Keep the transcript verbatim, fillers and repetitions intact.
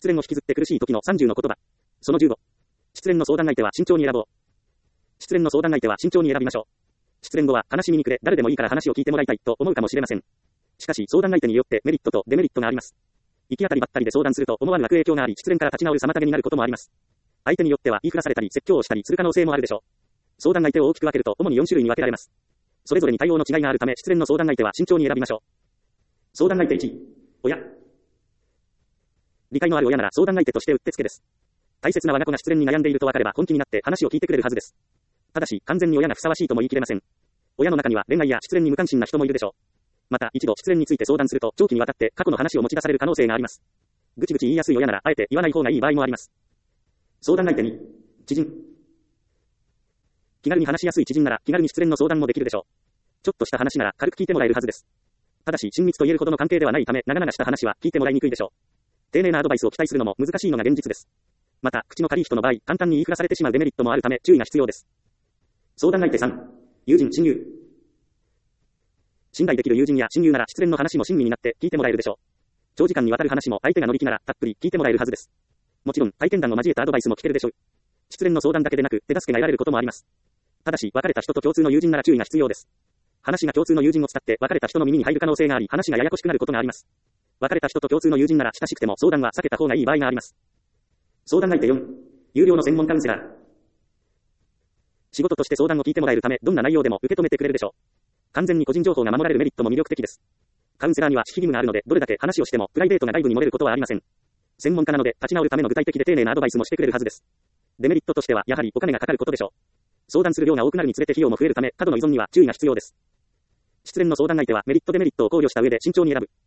失恋を引きずって苦しい時のさんじゅうの言葉。そのじゅうご。失恋の相談相手は慎重に選ぼう。失恋の相談相手は慎重に選びましょう。失恋後は悲しみに暮れ、誰でもいいから話を聞いてもらいたいと思うかもしれません。しかし相談相手によってメリットとデメリットがあります。行き当たりばったりで相談すると思わぬ悪影響があり、失恋から立ち直る妨げになることもあります。相手によっては言いふらされたり説教をしたりする可能性もあるでしょう。相談相手を大きく分けると主によん種類に分けられます。それぞれに対応の違いがあるため、失恋の相談相手は慎重に選びましょう。相談相手いち、親。理解のある親なら相談相手としてうってつけです。大切な我が子が失恋に悩んでいると分かれば本気になって話を聞いてくれるはずです。ただし、完全に親がふさわしいとも言い切れません。親の中には恋愛や失恋に無関心な人もいるでしょう。また、一度失恋について相談すると、長期にわたって過去の話を持ち出される可能性があります。ぐちぐち言いやすい親なら、あえて言わない方がいい場合もあります。相談相手に、知人。気軽に話しやすい知人なら、気軽に失恋の相談もできるでしょう。ちょっとした話なら軽く聞いてもらえるはずです。ただし、親密と言えるほどの関係ではないため、長々した話は聞いてもらいにくいでしょう。丁寧なアドバイスを期待するのも難しいのが現実です。また、口の軽い人の場合、簡単に言いふらされてしまうデメリットもあるため、注意が必要です。相談相手さん、友人、親友。信頼できる友人や親友なら失恋の話も親身になって聞いてもらえるでしょう。長時間にわたる話も相手が乗り気ならたっぷり聞いてもらえるはずです。もちろん体験談を交えたアドバイスも聞けるでしょう。失恋の相談だけでなく手助けが得られることもあります。ただし別れた人と共通の友人なら注意が必要です。話が共通の友人を伝って別れた人の耳に入る可能性があり、話がややこしくなることがあります。別れた人と共通の友人なら親しくても相談は避けた方がいい場合があります。相談相手よん、有料の専門カウンセラー。仕事として相談を聞いてもらえるため、どんな内容でも受け止めてくれるでしょう。完全に個人情報が守られるメリットも魅力的です。カウンセラーには守秘義務があるので、どれだけ話をしてもプライベートが外部に漏れることはありません。専門家なので、立ち直るための具体的で丁寧なアドバイスもしてくれるはずです。デメリットとしては、やはりお金がかかることでしょう。相談する量が多くなるにつれて費用も増えるため、過度の依存には注意が必要です。失恋の相談相手はメリットデメリットを考慮した上で慎重に選ぶ。